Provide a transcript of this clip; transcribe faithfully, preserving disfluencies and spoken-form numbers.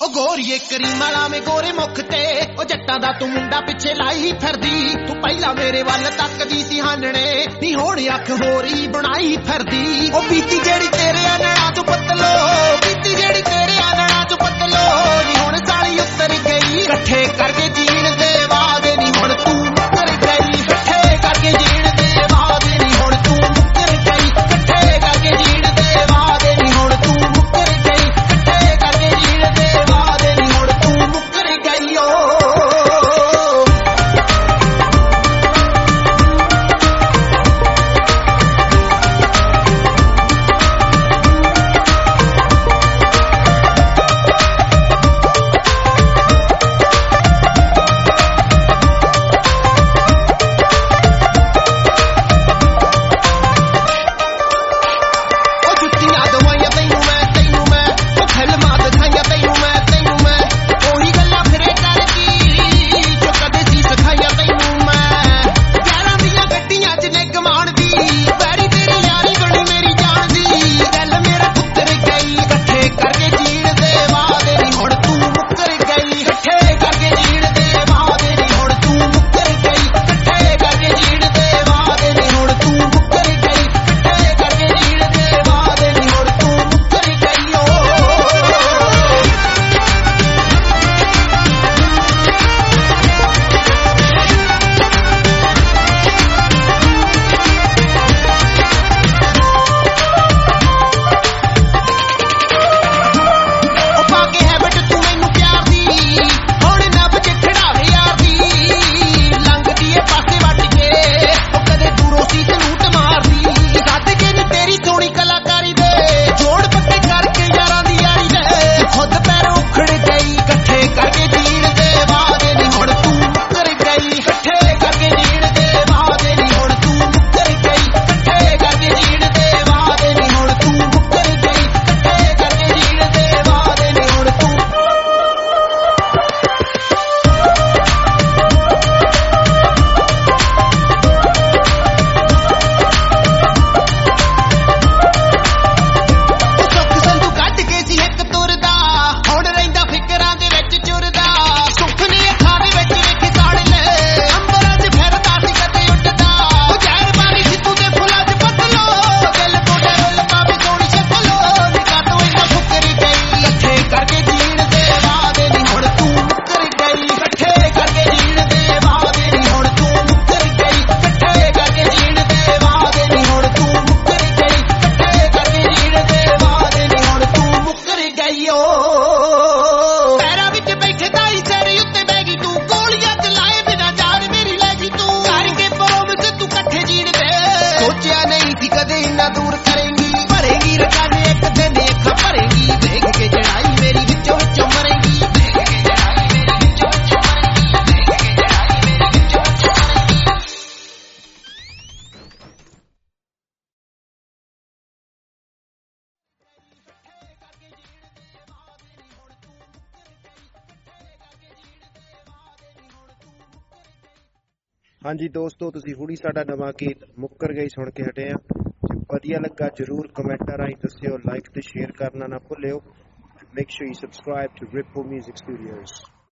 ओ गोरीए करीमाला में गोरे मुख ते ओ जट्टां दा तू मुंडा पिछे लाई फिरदी तू पहला मेरे वल तकदी सी हानणे नी हुण अख होरी बनाई फिरदी ओ बीती जेड़ी तेरे अनड़ा चो पतलो बीती जेड़ी तेरे अनड़ा चो पतलो नी हुण साली उतर गई इकट्ठे करके जीण दे वादे नी हुण तू मुकर गई इकट्ठे करके जीण दे वादे नी हुण तू मुकर गई इकट्ठे करके जीण दे वादे नी हुण तू मुकर गई इकट्ठे करके जीण दे वादे नी हुण तू मुकर गई ओ दूर करेंगी भरेगी रकाने एक दिन एक भरेगी देख के जड़ाई मेरी विचों विचों मरेगी देख के जड़ाई मेरी विचों विचों मरेगी देख के जड़ाई मेरी विचों विचों मरेगी। हाँ जी दोस्तों, तुसीं हुणी साडा नवां गीत मुक्कर गई सुन के हटे आ। ਵਧੀਆ ਲੱਗਾ जरूर कमेंटा राਹੀਂ दस्सिओ, लाइक ते शेयर करना ना भुल्लिओ। Make sure you subscribe to Ripple Music Studios.